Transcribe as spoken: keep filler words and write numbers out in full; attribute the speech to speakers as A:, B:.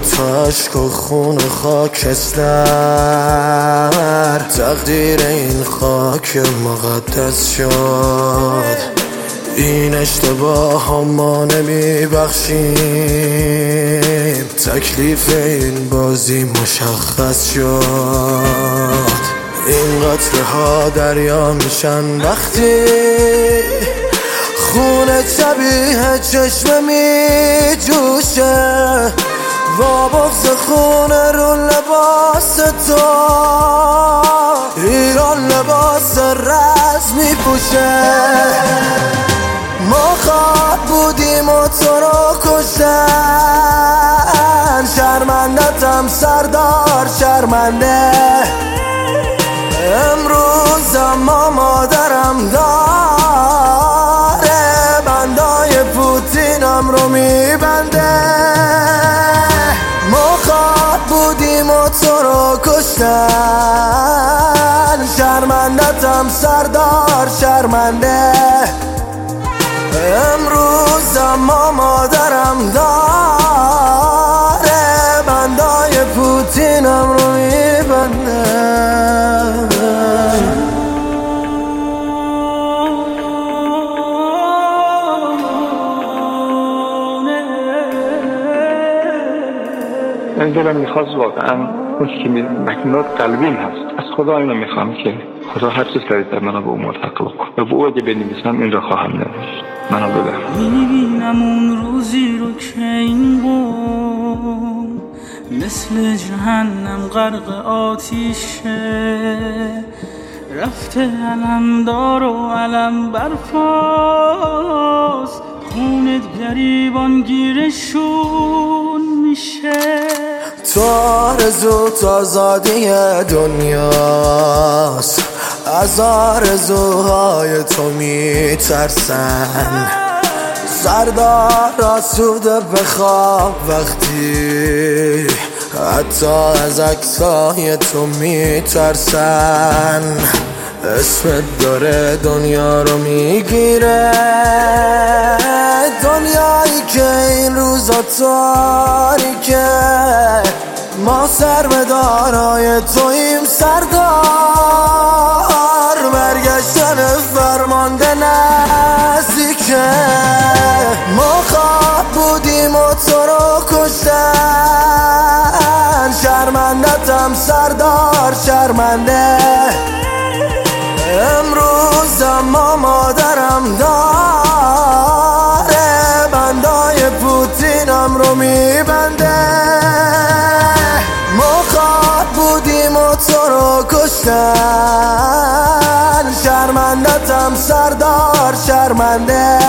A: دوتا عشق و خون و خاکستر، تقدیر این خاک مقدس شد. این اشتباه ها ما نمی بخشیم، تکلیف این بازی مشخص شد. این قطره ها دریا میشن وقتی خون شبیه چشمه می جوشه، و بغض خون رو لباس تو ایران لباس رز می پوشه. ما خواب بودیم و تو رو کشتن، شرمندتم سردار شرمنده. امروز اما مادرم داره بندای پوتینم رو میبنده. ما خواب بودیم و تو رو کشتن، شرمندتم سردار شرمنده. امروز اما مادرم داره بندای پوتینم رو میبنده.
B: من دلم میخواست واقعا اون که مکنات قلبیم هست، از خدا اینو میخوام که خدا هر چیز سریعتر منو به اون ملحق بکن و به او اگه بنویسم این را خواهم نوشت. منو ببر.
C: میبینم اون روزی رو که این قوم مثل جهنم غرق آتیشه، رفته علمدار و علم برفاست، خونت گریبان گیرشون میشه.
A: تو آرزو تو آزادی دنیاست، از آرزوهای تو میترسن. سردار آسوده بخواب وقتی حتی از عکسای تو میترسن. اسمت داره دنیا رو میگیره، دنیایی که این روزا تاریکه. ما سربدارای تویم سردار، برگشتن فرمانده نزدیکه. ما خواب بودیم و تو رو کشتن، شرمندتم سردار شرمنده. امروز اما مادرم داره بندای پوتینم رو میبنده. ما خواب بودیم و تو رو کشتن، شرمندتم سردار شرمنده.